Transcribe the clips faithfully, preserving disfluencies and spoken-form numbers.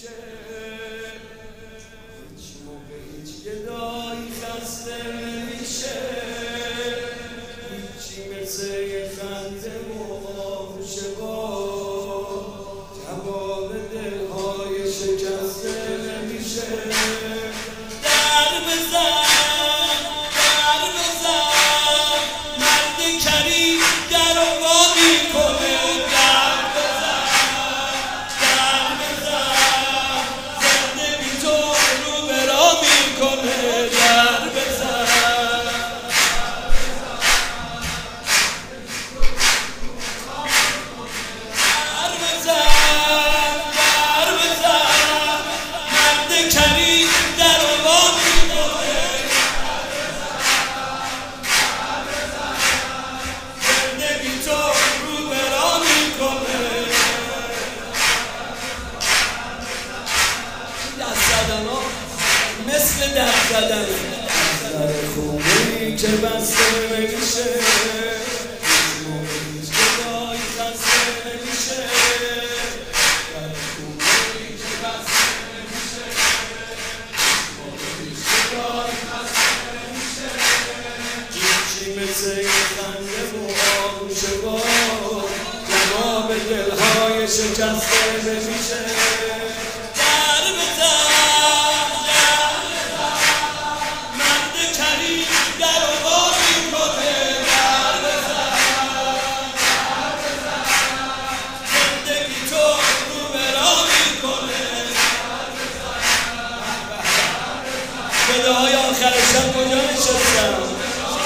نمیشه، هیچ موقع هیچ گدایی خسته نمیشه، هیچی مثل یه خنده و آغوش با جواب دلهای شکسته نمیشه. در بزن در بزن مرد کریم در رو وا میکنه، در بزن در بزن زندگی تو رو به راه میکنه، در بزن در بزن در بزن مرد کریم در رو وا میکنه، زندگی تو رو به راه میکنه. دست زدن ها مثل دست زدن در خونه‌ای که بسته نمیشه، هیچ موقع هیچ گدایی خسته نمیشه، در خونه‌ای که بسته نمیشه، هیچ موقع هیچ گدایی خسته نمیشه، هیچی مثل یه خنده و آغوش با جواب دلهای شکسته نمیشه. در بزن در بزن مرد کریم در رو وا میکنه، در بزن در بزن زندگی تو رو به راه میکنه. گداهای آخر شب کجا نشستم؟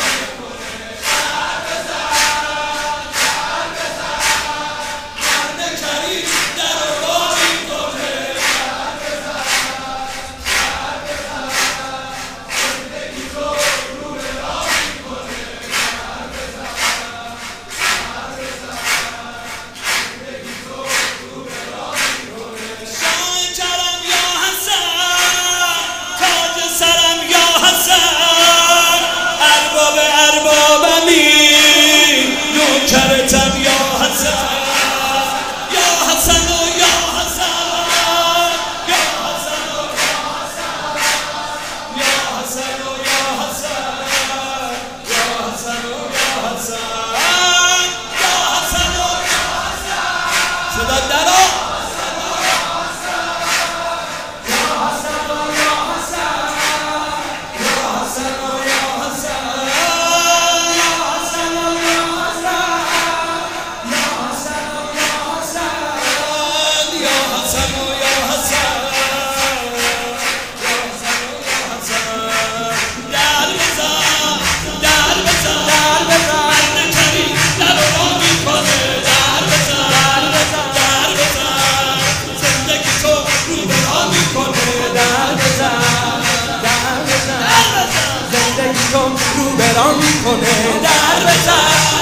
نوکرتم یا حسن یا حسن و یا حسن یا حسن و یا حسن یا حسن و یا حسن یا حسن و یا حسن یا حسن و یا حسن صدا درو رو برام میکنه، در بزن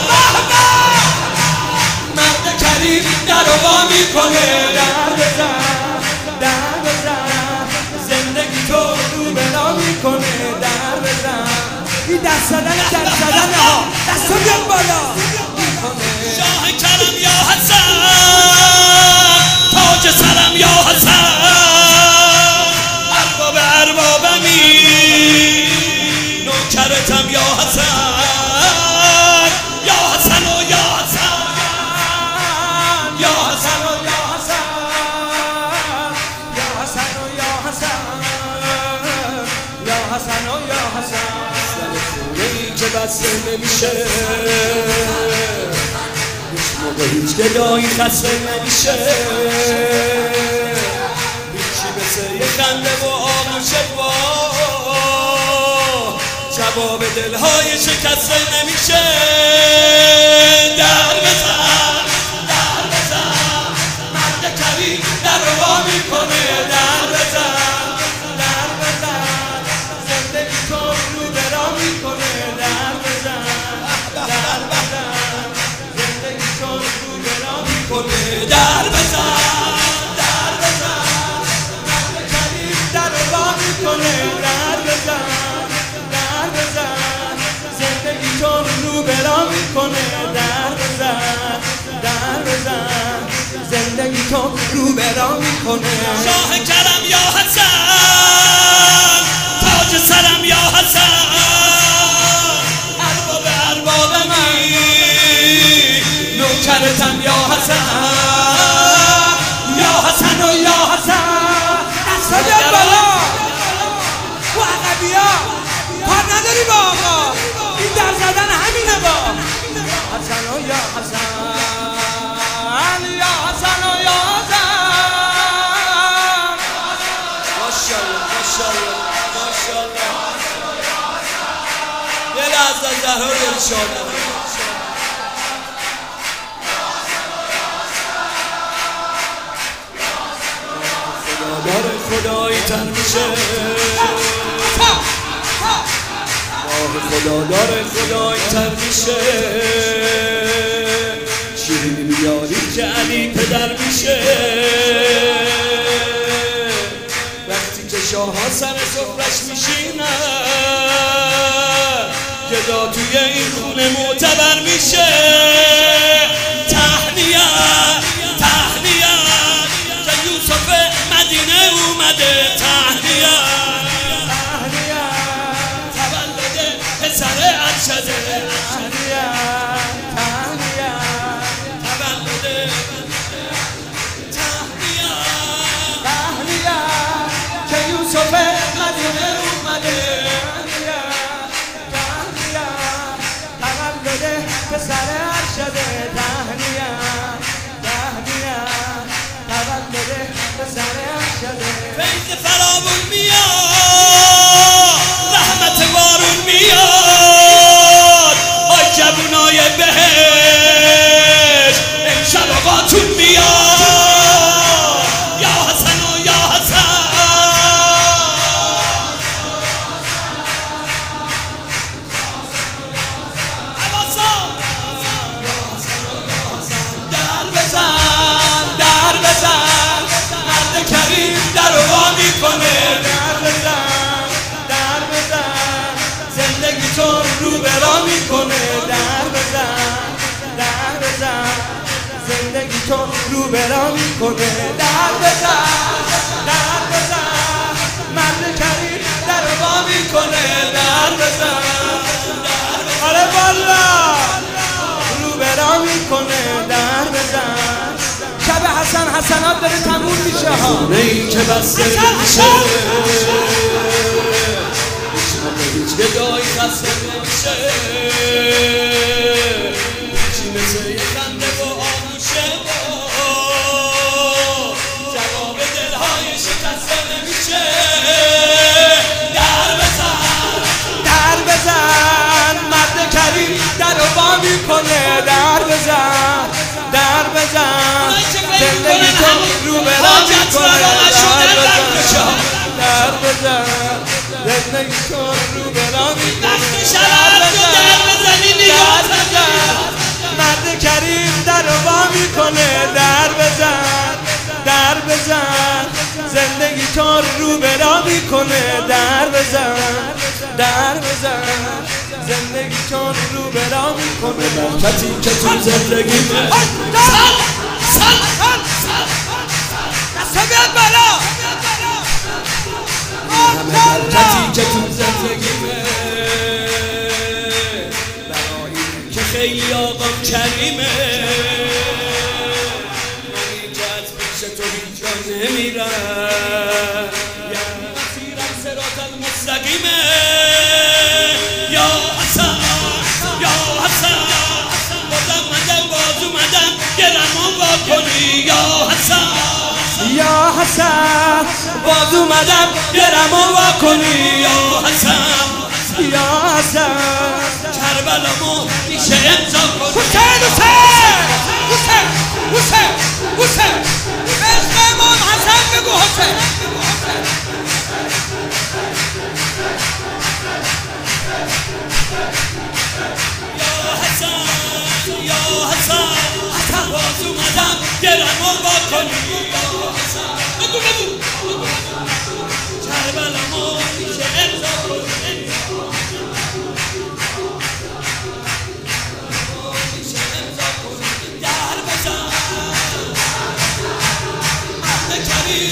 مرد کریم در رو وا میکنه، در بزن در بزن زندگی تو رو برام میکنه، در بزن. این دست زدن دست زدن ها دست رو بیاد بالا. شاه کرم یا حسن تاج سرم یا حسن ارباب اربابمی نوکرتم یا حسن یا حسن و یا حسن یا حسن و یا حسن یا حسن و یا حسن یا حسن و یا حسن در خونه‌ای که بسته نمیشه، هیچ موقع هیچ گدایی خسته نمیشه، هیچی مثل یه خنده و آغوش با جواب دلهای شکسته نمیشه. در بزن در بزن مرد کریم در رو وا میکنه، در بزن در بزن زندگی تو رو به راه میکنه، در بزن در بزن زندگی تو رو به راه میکنه، در بزن در بزن مرد کریم در رو وا میکنه، در بزن در بزن زندگی تو رو به راه میکنه، در بزن در بزن زندگی تو رو به راه میکنه. میکنه. شاه کرم یا حسن، تاج سرم یا حسن، ارباب اربابمی، نوکرتم یا حسن، یا حسن و یا حسن. دستا بیاد بالا و عقبیا کار نداری با آقا، این در زدن همینه با حسن و یا حسن، یا حسن و یا حسن. ماشاءالله ماشاءالله ماشاءالله. یه لحظه زهرا رو ارشاد داره خدایی تر میشه، ماه خدا داره خدایی تر میشه. شیرینی بیاری که علی پدر میشه، وقتی که شاه ها سر سفرش میشینن، گدا توی این خونه معتبر میشه. تهنیت تهنیت که یوسف مدینه اومده. تهنیت تهنیت تولد پسر ارشده. تهنیت تهنیت تولد. تهنیت تهنیت که یوسف مدینه اومده. تهنیت تولد پسر ارشده. تهنیت تهنیت تولد پسر ارشده. فیض فراوون میاد، رحمت بارون میاد، آی جوونای بهشت امشب آقاتون میاد. یا حسن و یا حسن، در بزن در بزن، مرد کریم در رو وا میکنه. در بزن در بزن، زندگی تو رو برا میکنه. در بزن در بزن، زندگی تو رو برا میکنه. در بزن در بزن، مرد کریم در رو وا میکنه. در بزن آره والا رو برا میکنه. در بزن. شب حسن حسنات داره تموم میشه ها. خونه ای که بسته نمیشه، هیچ گدایی خسته نمیشه. هیچی مثل یه خنده و آغوشه و جواب دلهای شکسته نمیشه. در بزن در بزن، مرد کریم در رو وا میکنه. در بزن در بزن، زندگی تو رو برا میکنه. در بزن زندگی تو رو برا میکنه. مرد کریم در رو وا میکنه. در بزن در بزن، زندگی تو رو برا میکنه. در بزن در بزن، زندگی تو رو برا میکنه. برکتی که تو زندگیمه، دستا بیاد بالا. برکتی که تو زندگیمه، برای که خیلی آقام کریمه. منی که از پیش تو هیچ جا نمیرم، یعنی مسیرم صراط المستقیمه. یا حسن یا حسن، بازم مدم باز اومدم گرمون با کنی. یا حسن یا حسن، باز اومدم گرمون با کنی. یا حسن یا حسن، کربلامو میشه امضا کنی. حسین حسین حسین حسین حسین، عشق امام حسن بگو حسین. یا حسن یا حسن، باز اومدم گرمون با کنی. بگو بگو کربلامو میشه امضا کنی. در بزن، مرد کریم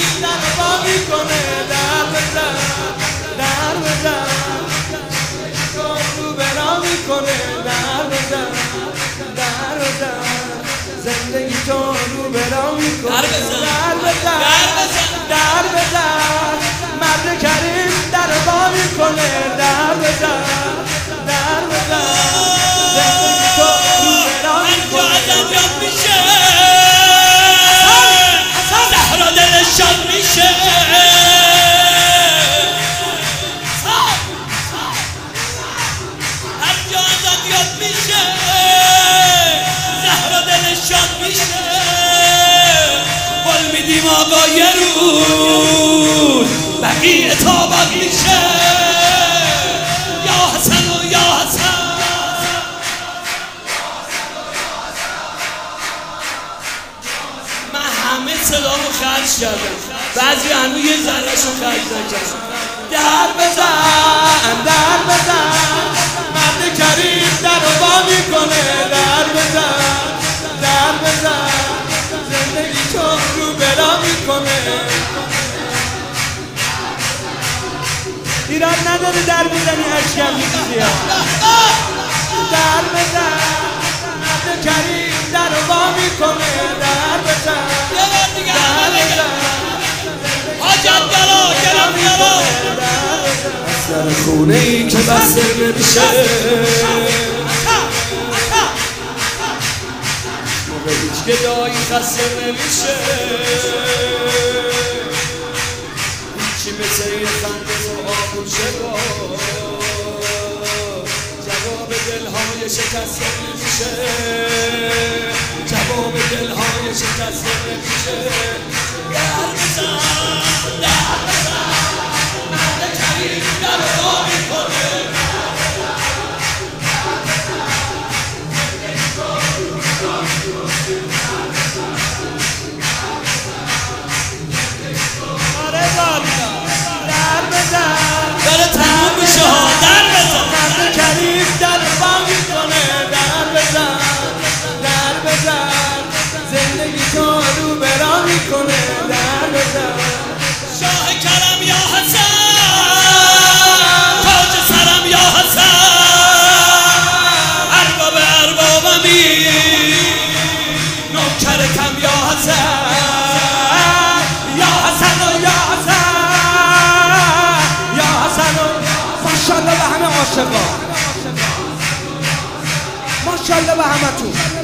زندگی تو رو برا میکنه در بزن در بزن در بزن مرد کریم در با میکنه در بزن در بزن زندگی تو رو برا میکنه ازم یاد میشه زهرا دلش شاد میشه هر جا ازم یاد میشه زهرا دلش شاد میشه قول میدیم آقا یه روز بقیه تاباد میشه یا حسن و یا حسن همه صدامو خرج کردم بعضی هنو یه ذرهشو خرج نکردم در بزن در بزن مرد کریم در رو با میکنه در بزن در بزن زندگی تو رو برا میکنه ایران نداره در بزنی اشکم میگیزی در بزن مرد کریم در رو با میکنه در بزن یه بار دیگه همه بگم حاجت گلا گرم گلا در خونه ای که بسته نمیشه موقع هیچ گدایی خسته نمیشه هیچی مثل یه خنده و آغوشه با جواب دلهای شکسته نمیشه جواب دلهای شکسته نمیشه در بزن در بزن مرد کریم در با میکنه آره والا در بزن داره تموم میشه ها در بزن مرد کریم در با میکنه در بزن در بزن زندگی تو رو برا میکنه در بزن شاه کرم یا حسن تاج سرم یا حسن ارباب اربابمی نوکرتم یا حسن یا حسن و یا حسن یا حسن و ماشاءالله به همه عاشقا ماشاءالله به همه تو